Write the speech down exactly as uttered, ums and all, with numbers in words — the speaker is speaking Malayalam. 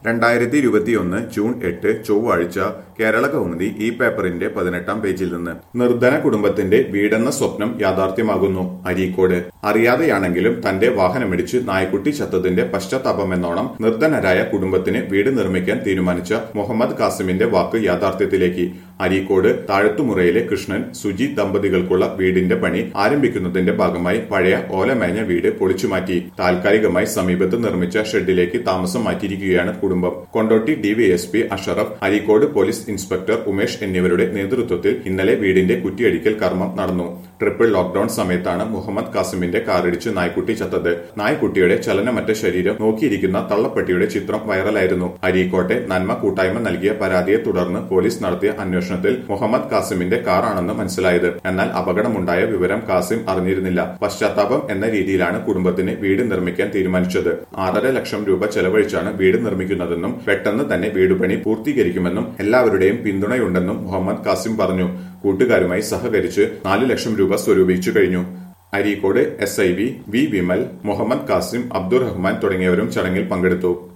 രണ്ടായിരത്തി ഇരുപത്തിയൊന്ന് ജൂൺ എട്ട് ചൊവ്വാഴ്ച കേരള കൗമുദി ഈ പേപ്പറിന്റെ പതിനെട്ടാം പേജിൽ നിന്ന് നിർധന കുടുംബത്തിന്റെ വീടെന്ന സ്വപ്നം യാഥാർത്ഥ്യമാകുന്നു. അരീക്കോട് അറിയാതെയാണെങ്കിലും തന്റെ വാഹനമിടിച്ച് നായ്ക്കുട്ടി ചത്തതിന്റെ പശ്ചാത്താപമെന്നോണം നിർധനരായ കുടുംബത്തിന് വീട് നിർമ്മിക്കാൻ തീരുമാനിച്ച മുഹമ്മദ് കാസിമിന്റെ വാക്ക് യാഥാർത്ഥ്യത്തിലേക്ക്. അരീക്കോട് താഴത്തുമുറയിലെ കൃഷ്ണൻ സുജി ദമ്പതികൾക്കുള്ള വീടിന്റെ പണി ആരംഭിക്കുന്നതിന്റെ ഭാഗമായി പഴയ ഓലമേഞ്ഞ വീട് പൊളിച്ചുമാറ്റി താൽക്കാലികമായി സമീപത്ത് നിർമ്മിച്ച ഷെഡിലേക്ക് താമസം മാറ്റിയിരിക്കുകയാണ് കുടുംബം. Kondotty DYSP Ashraf, Areekode police inspector Umesh എന്നിവരുടെ നേതൃത്വത്തിൽ ഇന്നലെ വീടിന്റെ കുറ്റിയടിക്കൽ കർമ്മം നടന്നു. ട്രിപ്പിൾ ലോക്ഡൌൺ സമയത്താണ് മുഹമ്മദ് കാസിമിന്റെ കാറിടിച്ച് നായ്ക്കുട്ടി ചത്തത്. നായ്ക്കുട്ടിയുടെ ചലനമറ്റ ശരീരം നോക്കിയിരിക്കുന്ന തള്ളപ്പെട്ടിയുടെ ചിത്രം വൈറലായിരുന്നു. അരീക്കോട്ടെ നന്മ കൂട്ടായ്മ നൽകിയ പരാതിയെ തുടർന്ന് പോലീസ് നടത്തിയ അന്വേഷണത്തിൽ മുഹമ്മദ് കാസിമിന്റെ കാറാണെന്ന് മനസ്സിലായത്. എന്നാൽ അപകടമുണ്ടായ വിവരം കാസിം അറിഞ്ഞിരുന്നില്ല. പശ്ചാത്താപം എന്ന രീതിയിലാണ് കുടുംബത്തിന് വീട് നിർമ്മിക്കാൻ തീരുമാനിച്ചത്. ആറര ലക്ഷം രൂപ ചെലവഴിച്ചാണ് വീട് നിർമ്മിക്കുന്നതെന്നും പെട്ടെന്ന് തന്നെ വീടുപണി പൂർത്തീകരിക്കുമെന്നും എല്ലാവരുടെയും പിന്തുണയുണ്ടെന്നും മുഹമ്മദ് കാസിം പറഞ്ഞു. കൂട്ടുകാരുമായി സഹകരിച്ച് നാല് ലക്ഷം രൂപ സ്വരൂപിച്ചു കഴിഞ്ഞു. Areekode S I V V Vimal, Muhammad Kasim, Abdurahman തുടങ്ങിയവരും ചടങ്ങിൽ പങ്കെടുത്തു.